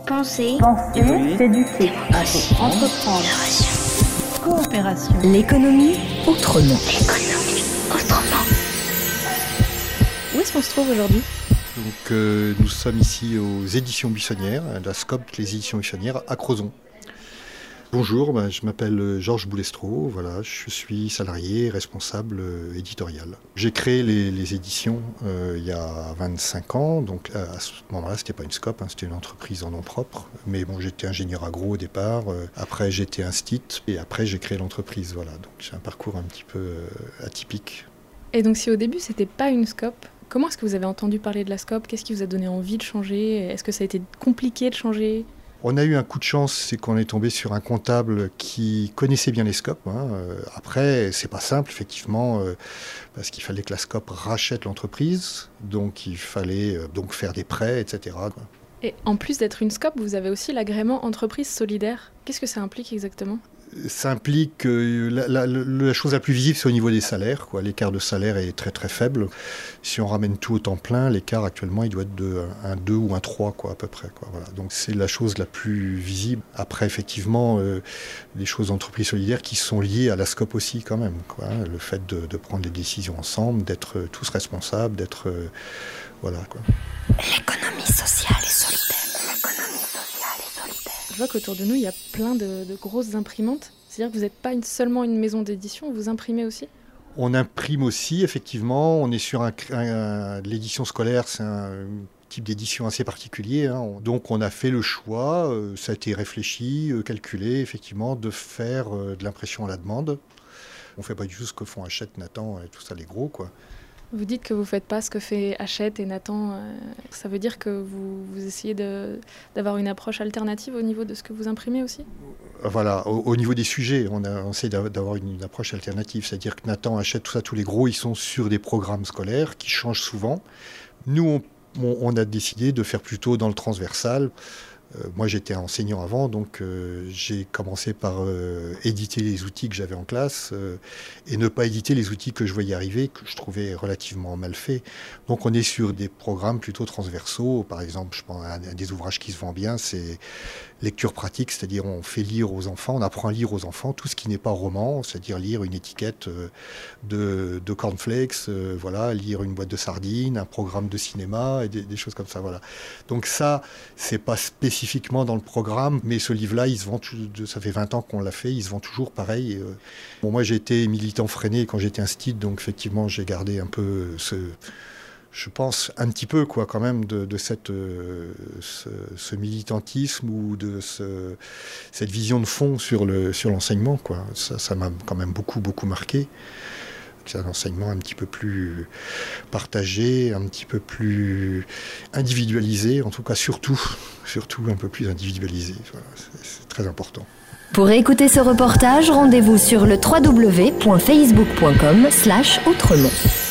Penser, s'éduquer, entreprendre, coopération. L'économie autrement. Où est-ce qu'on se trouve aujourd'hui ? Donc, nous sommes ici aux éditions Buissonnières, à la SCOP, les éditions Buissonnières, à Crozon. Bonjour, je m'appelle Georges Boulestreau, voilà, je suis salarié et responsable éditorial. J'ai créé les éditions il y a 25 ans, donc à ce moment-là, c'était pas une SCOP, c'était une entreprise en nom propre. Mais bon, j'étais ingénieur agro au départ, après j'étais instit et après j'ai créé l'entreprise, voilà. Donc j'ai un parcours un petit peu atypique. Et donc si au début c'était pas une SCOP, comment est-ce que vous avez entendu parler de la SCOP ? Qu'est-ce qui vous a donné envie de changer ? Est-ce que ça a été compliqué de changer ? On a eu un coup de chance, c'est qu'on est tombé sur un comptable qui connaissait bien les SCOP. Après, c'est pas simple, effectivement, parce qu'il fallait que la SCOP rachète l'entreprise, donc il fallait donc faire des prêts, etc. Et en plus d'être une SCOP, vous avez aussi l'agrément entreprise solidaire. Qu'est-ce que ça implique exactement ? Ça implique la chose la plus visible, c'est au niveau des salaires, quoi. L'écart de salaire est très très faible. Si on ramène tout au temps plein, l'écart actuellement il doit être de 1 2 ou 1 3 quoi, à peu près, quoi. Voilà. Donc c'est la chose la plus visible. Après effectivement, les choses d'entreprise solidaire qui sont liées à la SCOP aussi quand même, quoi. Le fait de prendre des décisions ensemble, d'être tous responsables, d'être voilà, quoi. L'économie sociale et solidaire. Je vois qu'autour de nous, il y a plein de grosses imprimantes. C'est-à-dire que vous n'êtes pas seulement une maison d'édition, vous imprimez aussi ? On imprime aussi, effectivement. On est sur l'édition scolaire, c'est un type d'édition assez particulier. Donc on a fait le choix, ça a été réfléchi, calculé, effectivement, de faire de l'impression à la demande. On ne fait pas du tout ce que font Hachette, Nathan et tout ça, les gros, quoi. Vous dites que vous ne faites pas ce que fait Hachette et Nathan. Ça veut dire que vous essayez d'avoir une approche alternative au niveau de ce que vous imprimez aussi ? Voilà, au niveau des sujets, on essaie d'avoir une approche alternative. C'est-à-dire que Nathan, Hachette, tout ça, tous les gros, ils sont sur des programmes scolaires qui changent souvent. Nous, on a décidé de faire plutôt dans le transversal. Moi, j'étais enseignant avant, donc j'ai commencé par éditer les outils que j'avais en classe et ne pas éditer les outils que je voyais arriver, que je trouvais relativement mal faits. Donc, on est sur des programmes plutôt transversaux. Par exemple, je pense un des ouvrages qui se vend bien, c'est lecture pratique, c'est-à-dire on fait lire aux enfants, on apprend à lire aux enfants tout ce qui n'est pas roman, c'est-à-dire lire une étiquette de cornflakes, voilà, lire une boîte de sardines, un programme de cinéma et des choses comme ça, voilà. Donc ça, c'est pas spécifiquement dans le programme, mais ce livre-là, il se vend, ça fait 20 ans qu'on l'a fait, il se vend toujours pareil. Bon, moi, j'ai été militant freiné quand j'étais instit, donc effectivement, j'ai gardé un peu je pense un petit peu, quoi, quand même, de ce militantisme ou de cette vision de fond sur l'enseignement, quoi. Ça m'a quand même beaucoup marqué. C'est un enseignement un petit peu plus partagé, un petit peu plus individualisé, en tout cas surtout un peu plus individualisé. Voilà, c'est très important. Pour écouter ce reportage, rendez-vous sur le www.facebook.com/autrement.